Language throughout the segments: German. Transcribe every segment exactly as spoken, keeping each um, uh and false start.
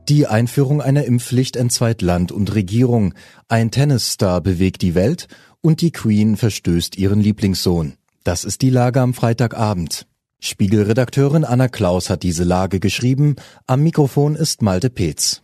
Die Einführung einer Impfpflicht entzweit Land und Regierung, ein Tennisstar bewegt die Welt und die Queen verstößt ihren Lieblingssohn. Das ist die Lage am Freitagabend. Spiegel-Redakteurin Anna Klaus hat diese Lage geschrieben. Am Mikrofon ist Malte Peetz.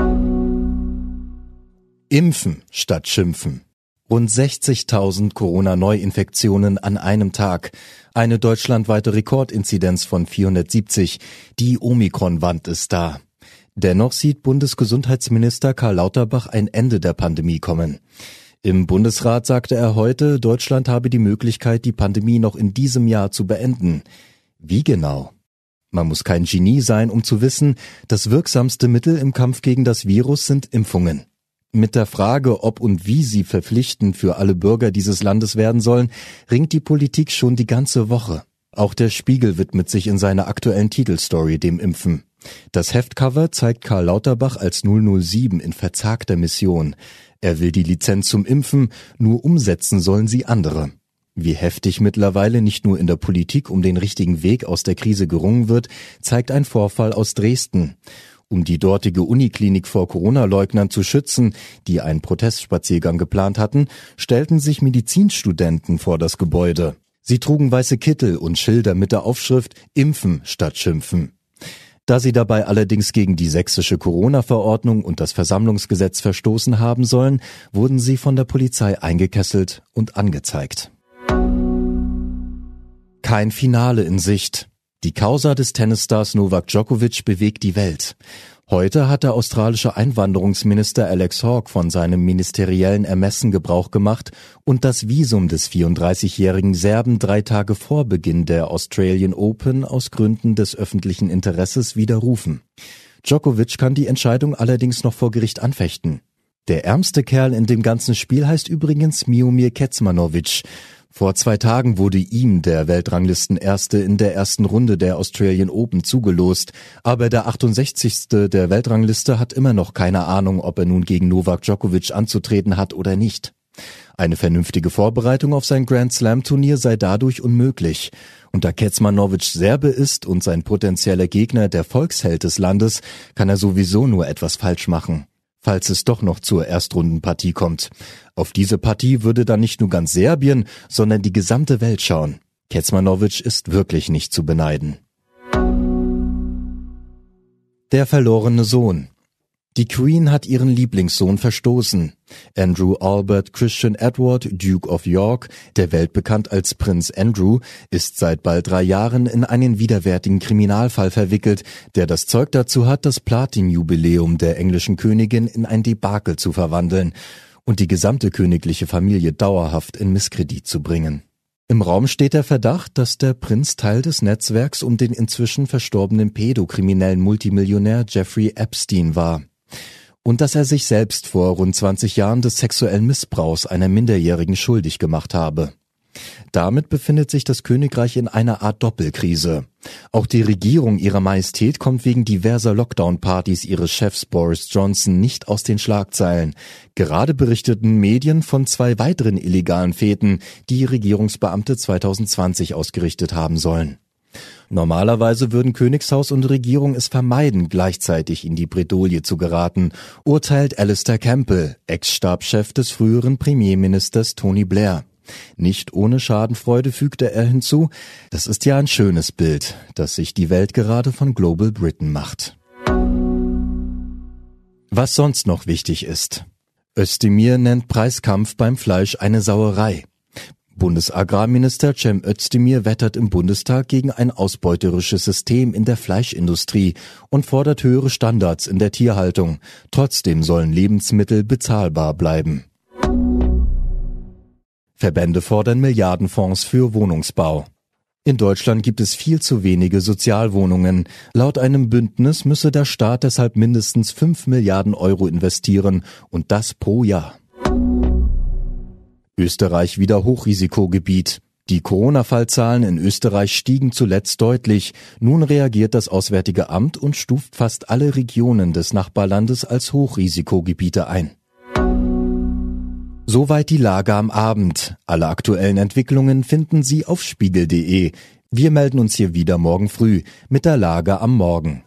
Impfen statt Schimpfen. Rund sechzigtausend Corona-Neuinfektionen an einem Tag. Eine deutschlandweite Rekordinzidenz von vierhundertsiebzig. Die Omikron-Wand ist da. Dennoch sieht Bundesgesundheitsminister Karl Lauterbach ein Ende der Pandemie kommen. Im Bundesrat sagte er heute, Deutschland habe die Möglichkeit, die Pandemie noch in diesem Jahr zu beenden. Wie genau? Man muss kein Genie sein, um zu wissen, das wirksamste Mittel im Kampf gegen das Virus sind Impfungen. Mit der Frage, ob und wie sie verpflichtend für alle Bürger dieses Landes werden sollen, ringt die Politik schon die ganze Woche. Auch der Spiegel widmet sich in seiner aktuellen Titelstory dem Impfen. Das Heftcover zeigt Karl Lauterbach als null null sieben in verzagter Mission. Er will die Lizenz zum Impfen, nur umsetzen sollen sie andere. Wie heftig mittlerweile nicht nur in der Politik um den richtigen Weg aus der Krise gerungen wird, zeigt ein Vorfall aus Dresden. Um die dortige Uniklinik vor Corona-Leugnern zu schützen, die einen Protestspaziergang geplant hatten, stellten sich Medizinstudenten vor das Gebäude. Sie trugen weiße Kittel und Schilder mit der Aufschrift »Impfen statt Schimpfen«. Da sie dabei allerdings gegen die sächsische Corona-Verordnung und das Versammlungsgesetz verstoßen haben sollen, wurden sie von der Polizei eingekesselt und angezeigt. Kein Finale in Sicht. Die Causa des Tennisstars Novak Djokovic bewegt die Welt. Heute hat der australische Einwanderungsminister Alex Hawke von seinem ministeriellen Ermessen Gebrauch gemacht und das Visum des vierunddreißigjährigen Serben drei Tage vor Beginn der Australian Open aus Gründen des öffentlichen Interesses widerrufen. Djokovic kann die Entscheidung allerdings noch vor Gericht anfechten. Der ärmste Kerl in dem ganzen Spiel heißt übrigens Miomir Kecmanovic. Vor zwei Tagen wurde ihm der Weltranglistenerste in der ersten Runde der Australian Open zugelost, aber der achtundsechzigste der Weltrangliste hat immer noch keine Ahnung, ob er nun gegen Novak Djokovic anzutreten hat oder nicht. Eine vernünftige Vorbereitung auf sein Grand-Slam-Turnier sei dadurch unmöglich. Und da Kecmanovic Serbe ist und sein potenzieller Gegner der Volksheld des Landes, kann er sowieso nur etwas falsch machen. Falls es doch noch zur Erstrundenpartie kommt. Auf diese Partie würde dann nicht nur ganz Serbien, sondern die gesamte Welt schauen. Kecmanovic ist wirklich nicht zu beneiden. Der verlorene Sohn. Die Queen hat ihren Lieblingssohn verstoßen. Andrew Albert Christian Edward, Duke of York, der weltbekannt als Prinz Andrew, ist seit bald drei Jahren in einen widerwärtigen Kriminalfall verwickelt, der das Zeug dazu hat, das Platin-Jubiläum der englischen Königin in ein Debakel zu verwandeln und die gesamte königliche Familie dauerhaft in Misskredit zu bringen. Im Raum steht der Verdacht, dass der Prinz Teil des Netzwerks um den inzwischen verstorbenen pädokriminellen Multimillionär Jeffrey Epstein war. Und dass er sich selbst vor rund zwanzig Jahren des sexuellen Missbrauchs einer Minderjährigen schuldig gemacht habe. Damit befindet sich das Königreich in einer Art Doppelkrise. Auch die Regierung ihrer Majestät kommt wegen diverser Lockdown-Partys ihres Chefs Boris Johnson nicht aus den Schlagzeilen. Gerade berichteten Medien von zwei weiteren illegalen Feten, die Regierungsbeamte zwanzig zwanzig ausgerichtet haben sollen. Normalerweise würden Königshaus und Regierung es vermeiden, gleichzeitig in die Bredouille zu geraten, urteilt Alistair Campbell, Ex-Stabschef des früheren Premierministers Tony Blair. Nicht ohne Schadenfreude fügte er hinzu, das ist ja ein schönes Bild, das sich die Welt gerade von Global Britain macht. Was sonst noch wichtig ist. Özdemir nennt Preiskampf beim Fleisch eine Sauerei. Bundesagrarminister Cem Özdemir wettert im Bundestag gegen ein ausbeuterisches System in der Fleischindustrie und fordert höhere Standards in der Tierhaltung. Trotzdem sollen Lebensmittel bezahlbar bleiben. Verbände fordern Milliardenfonds für Wohnungsbau. In Deutschland gibt es viel zu wenige Sozialwohnungen. Laut einem Bündnis müsse der Staat deshalb mindestens fünf Milliarden Euro investieren und das pro Jahr. Österreich wieder Hochrisikogebiet. Die Corona-Fallzahlen in Österreich stiegen zuletzt deutlich. Nun reagiert das Auswärtige Amt und stuft fast alle Regionen des Nachbarlandes als Hochrisikogebiete ein. Soweit die Lage am Abend. Alle aktuellen Entwicklungen finden Sie auf spiegel punkt de. Wir melden uns hier wieder morgen früh mit der Lage am Morgen.